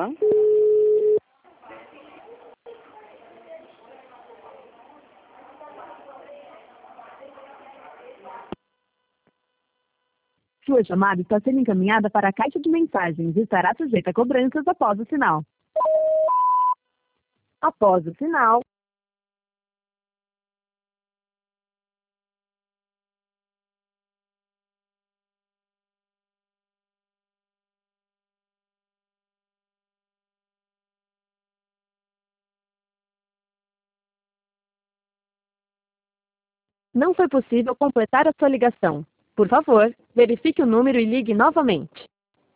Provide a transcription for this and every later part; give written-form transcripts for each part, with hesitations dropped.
Alô? Sua chamada está sendo encaminhada para a caixa de mensagens e estará sujeita a cobranças após o sinal. Após o sinal, não foi possível completar a sua ligação. Por favor, verifique o número e ligue novamente.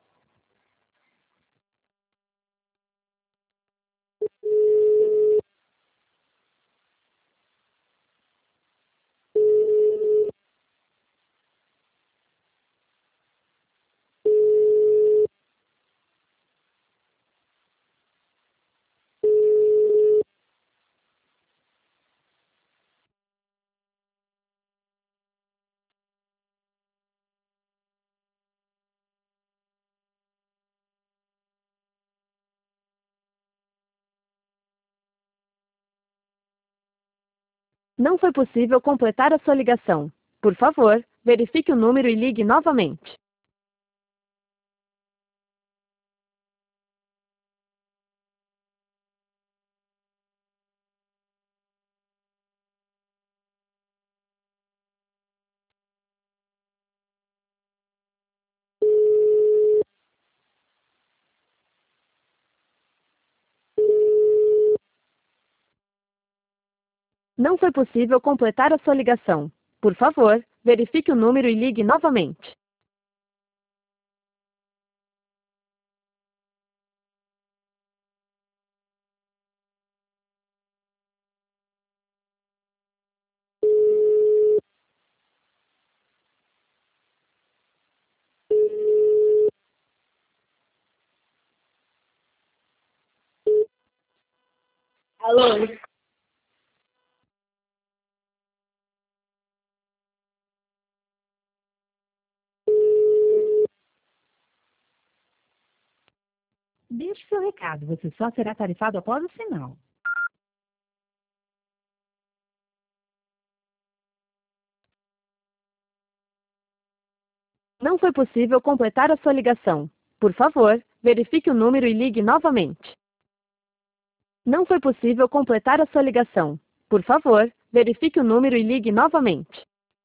Não foi possível completar a sua ligação. Por favor, verifique o número e ligue novamente. Não foi possível completar a sua ligação. Por favor, verifique o número e ligue novamente. Alô? Deixe seu recado, você só será tarifado após o sinal. Não foi possível completar a sua ligação. Por favor, verifique o número e ligue novamente. Não foi possível completar a sua ligação. Por favor, verifique o número e ligue novamente.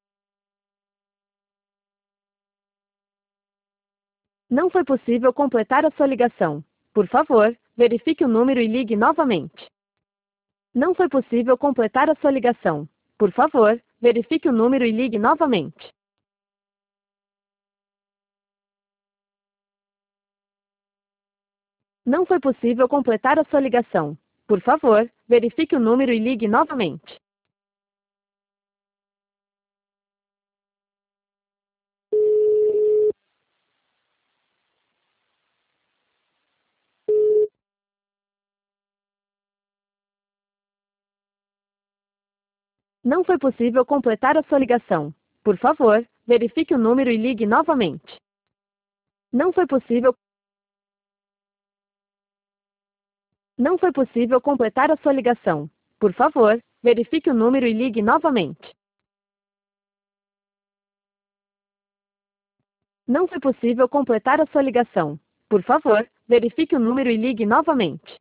Não foi possível completar a sua ligação. Por favor, verifique o número e ligue novamente. Não foi possível completar a sua ligação. Por favor, verifique o número e ligue novamente. Não foi possível completar a sua ligação. Por favor, verifique o número e ligue novamente. Não foi possível completar a sua ligação. Por favor, verifique o número e ligue novamente. Não foi possível. Não foi possível completar a sua ligação. Por favor, verifique o número e ligue novamente. Não foi possível completar a sua ligação. Por favor, verifique o número e ligue novamente.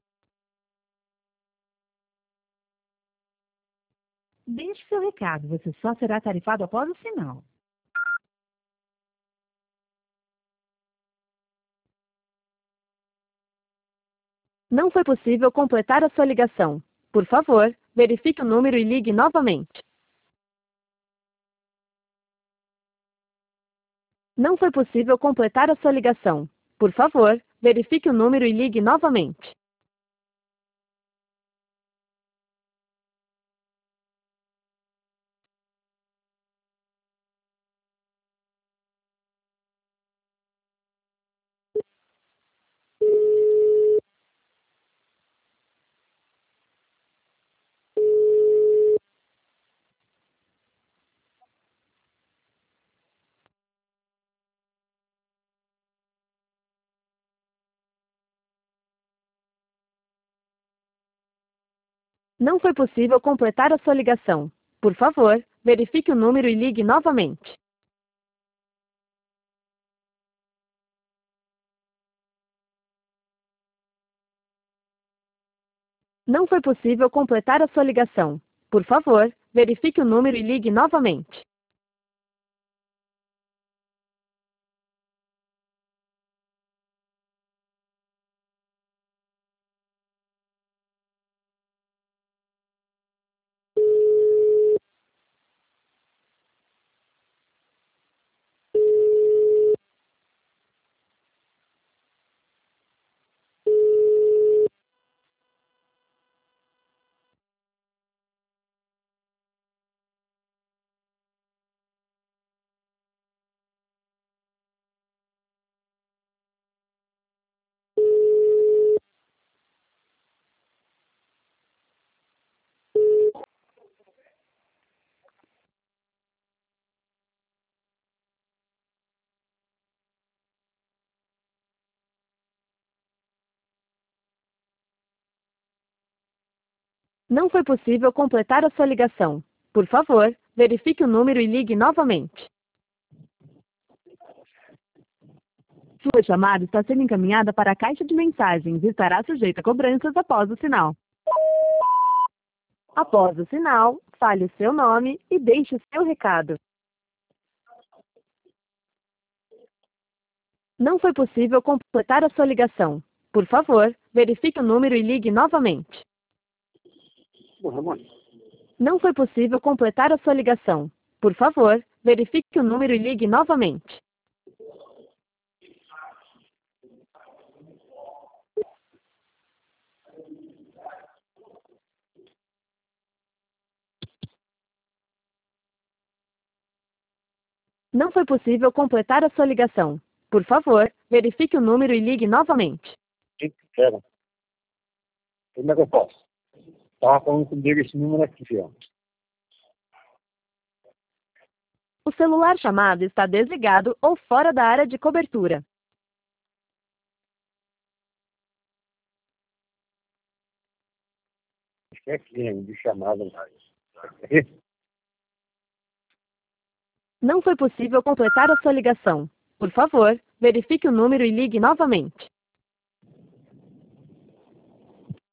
Deixe seu recado, você só será tarifado após o sinal. Não foi possível completar a sua ligação. Por favor, verifique o número e ligue novamente. Não foi possível completar a sua ligação. Por favor, verifique o número e ligue novamente. Não foi possível completar a sua ligação. Por favor, verifique o número e ligue novamente. Não foi possível completar a sua ligação. Por favor, verifique o número e ligue novamente. Não foi possível completar a sua ligação. Por favor, verifique o número e ligue novamente. Sua chamada está sendo encaminhada para a caixa de mensagens e estará sujeita a cobranças após o sinal. Após o sinal, fale o seu nome e deixe o seu recado. Não foi possível completar a sua ligação. Por favor, verifique o número e ligue novamente. Bom, Ramon, Não foi possível completar a sua ligação. Por favor, verifique o número e ligue novamente. Não foi possível completar a sua ligação. Por favor, verifique o número e ligue novamente. gente quero. Como é que eu posso? Estava falando comigo esse número aqui, ó. O celular chamado está desligado ou fora da área de cobertura. Acho que é aqui, né? De chamada mais. Não foi possível completar a sua ligação. Por favor, verifique o número e ligue novamente.